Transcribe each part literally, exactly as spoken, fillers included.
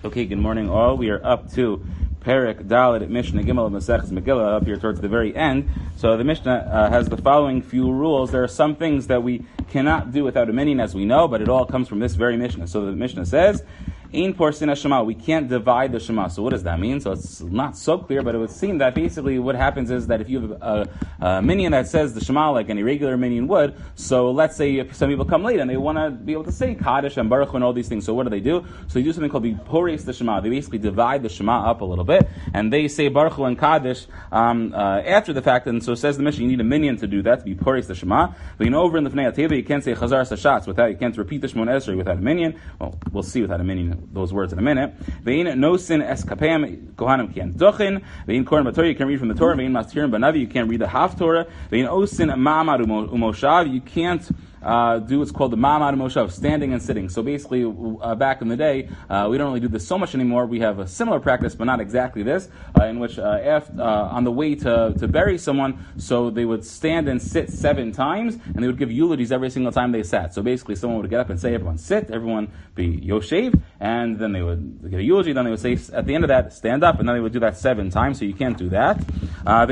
Okay, good morning all. We are up to Perek Dalet Mishnah Gimel of Maseches Megillah, up here towards the very end. So the Mishnah uh, has the following few rules. There are some things that we cannot do without a minyan, as we know, but it all comes from this very Mishnah. So the Mishnah says, Ein porsin Shema, we can't divide the Shema. So what does that mean? So it's not so clear, but it would seem that basically what happens is that if you have a, a minyan that says the Shema like any regular minyan would, so let's say if some people come late and they want to be able to say Kaddish and Baruch Hu and all these things, so what do they do? So they do something called the Poris the Shema. They basically divide the Shema up a little bit, and they say Baruch Hu and Kaddish um, uh, after the fact, and so says the Mishnah, you need a minyan to do that, to be Poris the Shema. But you know, over in the Fnei HaTeva, you can't say Chazar Sashatz without, you can't repeat the Shemon Esrei without a minyan. Well, we'll see without a minyan those words in a minute. Vein no sin eskapeim kohanim can't dochin. Vein koran b'Torah, you can read from the Torah. Vein mastirim b'Navi, you can't read the half Torah. Vein osin ma'amad umoshav, you can't Uh, do what's called the Ma'amad Moshav, standing and sitting. So basically, uh, back in the day, uh, we don't really do this so much anymore. We have a similar practice, but not exactly this, uh, in which uh, after, uh, on the way to, to bury someone, so they would stand and sit seven times, and they would give eulogies every single time they sat. So basically, someone would get up and say, everyone sit, everyone be Yoshev, and then they would give a eulogy, then they would say, at the end of that, stand up, and then they would do that seven times, so you can't do that. Uh,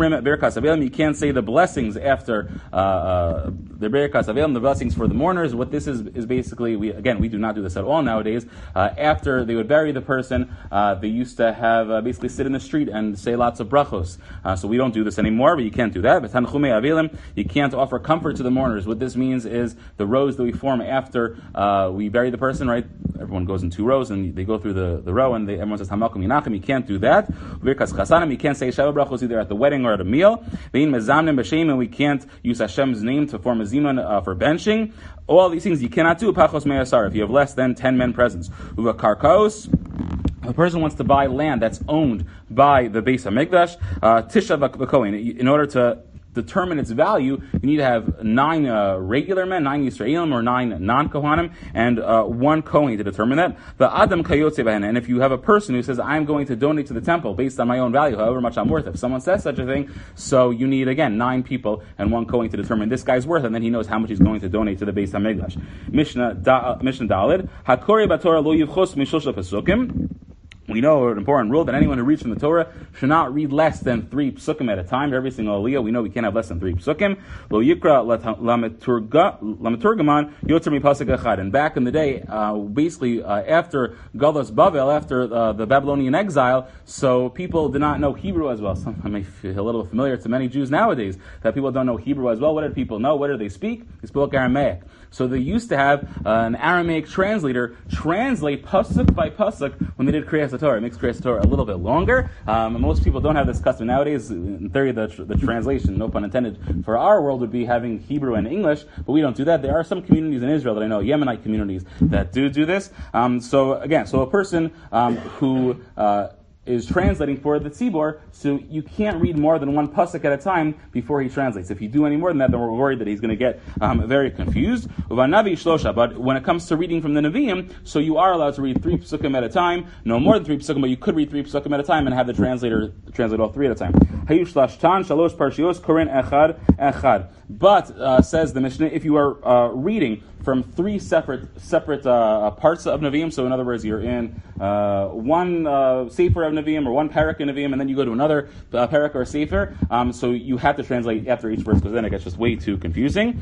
you can't say the blessings after uh, uh, the Birkas Avelim, the blessings for the mourners. What this is is basically, we again we do not do this at all nowadays. Uh, after they would bury the person, uh, they used to have uh, basically sit in the street and say lots of brachos. Uh, so we don't do this anymore, but you can't do that. But Tanchumei Avelim, you can't offer comfort to the mourners. What this means is the rows that we form after uh, we bury the person, right? Everyone goes in two rows and they go through the, the row, and they, everyone says Hamakom Yinachim. You can't do that. Birkas Chasanim, you can't say Sheva brachos either at the wedding or at a meal. Vein Mezamnim B'Shem, and we can't use Hashem's name to form a zimun uh, for benching. All these things you cannot do. Pachos me'asar, if you have less than ten men present. Uva karkos, if a person wants to buy land that's owned by the Beis HaMikdash, uh, Tisha v'kohen, in order to determine its value, you need to have nine uh, regular men, nine Yisraelim or nine non-Kohanim, and uh, one Kohen to determine that. The Adam Kayotze B'hen, and if you have a person who says, I'm going to donate to the temple based on my own value, however much I'm worth, if someone says such a thing, so you need, again, nine people and one Kohen to determine this guy's worth, and then he knows how much he's going to donate to the Beis HaMikdash. Mishnah, da, uh, Mishnah Daled, Hakori B'Torah lo yivchos mishlosh pesukim. We know an important rule that anyone who reads from the Torah should not read less than three psukim at a time. Every single aliyah, we know we can't have less than three psukim. Lo yikra lamaturgaman yoter mi pasuk echad. And back in the day, uh, basically uh, after Galus Bavel, after uh, the Babylonian exile, so people did not know Hebrew as well. Some may feel a little familiar to many Jews nowadays that people don't know Hebrew as well. What did people know? What did they speak? They spoke Aramaic. So they used to have uh, an Aramaic translator translate pasuk by pasuk when they did Kriyas Torah. It makes Kriyas Torah a little bit longer. Um, most people don't have this custom nowadays. In theory, the, tr- the translation, no pun intended, for our world would be having Hebrew and English, but we don't do that. There are some communities in Israel that I know, Yemenite communities, that do do this. Um, so again, so a person um, who uh, is translating for the tzibor, so you can't read more than one pasuk at a time before he translates. If you do any more than that, then we're worried that he's going to get um, very confused. Uvanavi shlosha, but when it comes to reading from the Nevi'im, so you are allowed to read three psukim at a time, no more than three psukim, but you could read three psukim at a time and have the translator translate all three at a time. Hayush lashtan shalosh parshios koren echad echad. But uh, says the Mishnah, if you are uh, reading from three separate separate uh, parts of Nevi'im, so in other words, you're in uh, one uh, sefer of Nevi'im or one parak in Nevi'im, and then you go to another uh, parak or sefer, um, so you have to translate after each verse, because then it gets just way too confusing.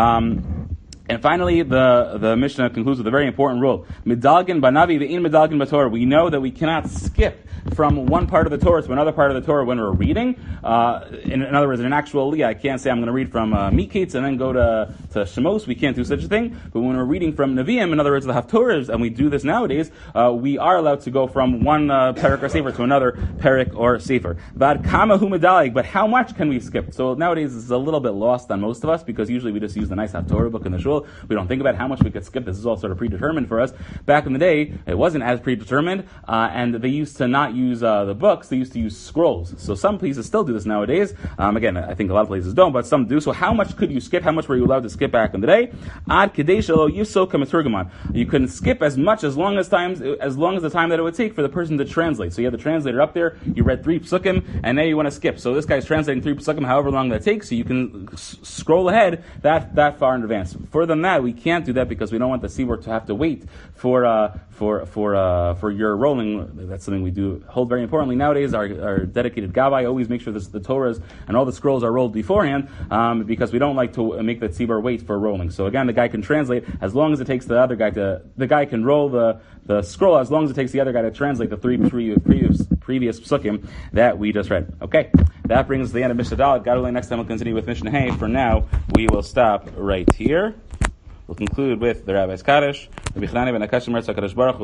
Um, And finally, the, the Mishnah concludes with a very important rule. Midalgin banavi ve'in midalgin b'Torah. We know that we cannot skip from one part of the Torah to another part of the Torah when we're reading. Uh, in, in other words, in an actual aliyah, I can't say I'm going to read from uh, Miketz and then go to, to Shemos. We can't do such a thing. But when we're reading from Nevi'im, in other words, the Haftorahs, and we do this nowadays, uh, we are allowed to go from one uh, parak or sefer to another parak or sefer. But kama hu medalig, but how much can we skip? So nowadays, this is a little bit lost on most of us, because usually we just use the nice Haftorah book in the shul. We don't think about how much we could skip. This is all sort of predetermined for us. Back in the day, it wasn't as predetermined, uh, and they used to not use uh, the books. They used to use scrolls. So some places still do this nowadays. Um, again, I think a lot of places don't, but some do. So how much could you skip? How much were you allowed to skip back in the day? Ad kadesha lo yifso kamaturgaman. You couldn't skip as much as long as times as long as the time that it would take for the person to translate. So you had the translator up there. You read three psukim, and now you want to skip. So this guy's translating three psukim, however long that takes. So you can s- scroll ahead that that far in advance. For more than that, we can't do that because we don't want the tzibur to have to wait for uh, for for uh, for your rolling. That's something we do hold very importantly nowadays. Our, our dedicated gabbai always make sure this, the Torahs and all the scrolls are rolled beforehand um, because we don't like to make the tzibur wait for rolling. So again, the guy can translate as long as it takes the other guy to. The guy can roll the the scroll as long as it takes the other guy to translate the three previous previous, previous psukim that we just read. Okay, that brings us to the end of Mishnah Dalet. God willing, next time we'll continue with Mishnah Hey. For now, we will stop right here. We'll conclude with the Rabbi's Kaddish.